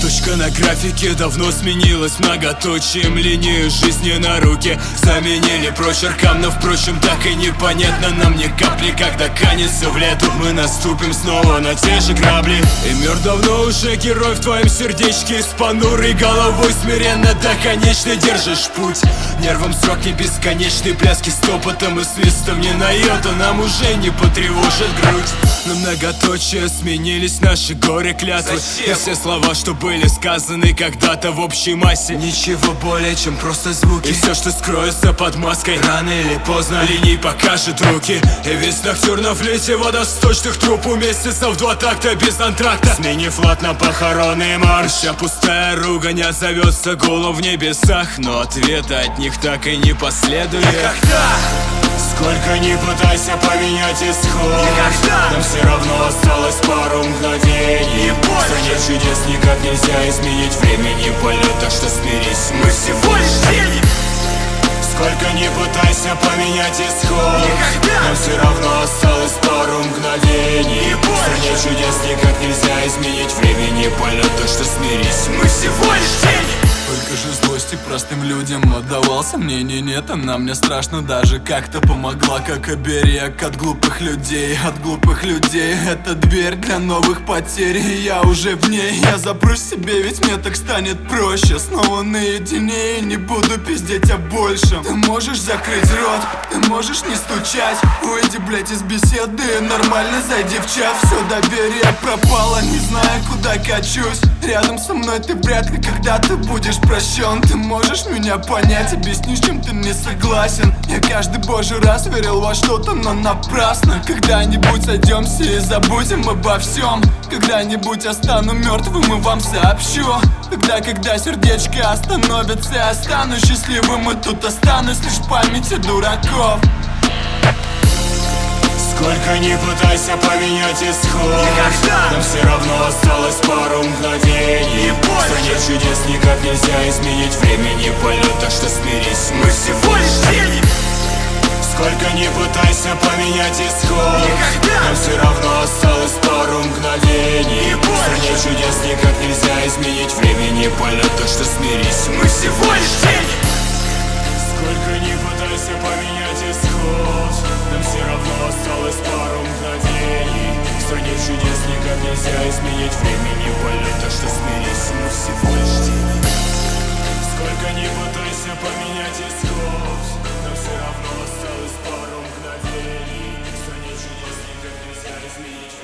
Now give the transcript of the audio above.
Точка на графике давно сменилась многоточием. Линию жизни на руке заменили прочерком. Но впрочем так и непонятно нам ни капли, когда канется в лету. Мы наступим снова на те же грабли. И мир давно уже герой в твоем сердечке. С понурой головой смиренно до конечной держишь путь. Нервам срок не бесконечный, пляски с топотом и свистом. Не на йоту нам уже не потревожит грудь. На многоточие сменились наши горе-клятвы. И все слова, что были сказаны когда-то в общей массе. Ничего более, чем просто звуки. И все, что скроется под маской, рано или поздно линий покажет руки. И весь ноктюрн на флейте водосточных труп уместится в два такта без антракта. Сменив лад на похоронный марш, вся пустая ругань зовется гулом в небесах. Но ответа от них так и не последует. Никогда! Сколько ни пытайся поменять исход, никогда! Нам все равно осталось пару мгновений. В стране чудес никак нельзя изменить времени полет, так что смирись, мы всего лишь тени. Сколько ни пытайся поменять исход, никогда! Нам все равно осталось пару мгновений. В стране чудес никак нельзя изменить времени полет, так что смирись, мы всего лишь тени. Только же злости простым людям отдавал, сомнений нет, она мне страшно даже как-то помогла. Как оберег от глупых людей, от глупых людей. Это дверь для новых потерь, и я уже в ней. Я запрусь себе, ведь мне так станет проще. Снова наедине и не буду пиздеть о большем. Ты можешь закрыть рот, ты можешь не стучать. Уйди, блять, из беседы, нормально зайди в чат. Все доверие пропало, не знаю, куда качусь. Рядом со мной ты вряд ли когда-то будешь прощен. Ты можешь меня понять, объяснишь, чем ты не согласен. Я каждый божий раз верил во что-то, но напрасно. Когда-нибудь сойдемся и забудем обо всем. Когда-нибудь я стану мертвым и вам сообщу. Когда сердечко остановится, я стану счастливым. И тут останусь лишь в памяти дураков. Сколько ни пытайся поменять исход, никогда! Нам все равно осталось пару мгновений. В стране чудес никак нельзя изменить времени полет, так что смирись, мы всего лишь тени. Сколько ни пытайся поменять исход, никогда! Нам все равно осталось пару мгновений. В стране чудес никак нельзя изменить времени полет, так что смирись, мы всего лишь тени. Сколько ни пытайся поменять исход, нам все равно осталось пару мгновений. В стране чудес никак нельзя изменить времени полет, так что смирись, мы всего лишь тени. Сколько ни пытайся поменять исход, нам все равно осталось пару мгновений. В стране чудес никак нельзя изменить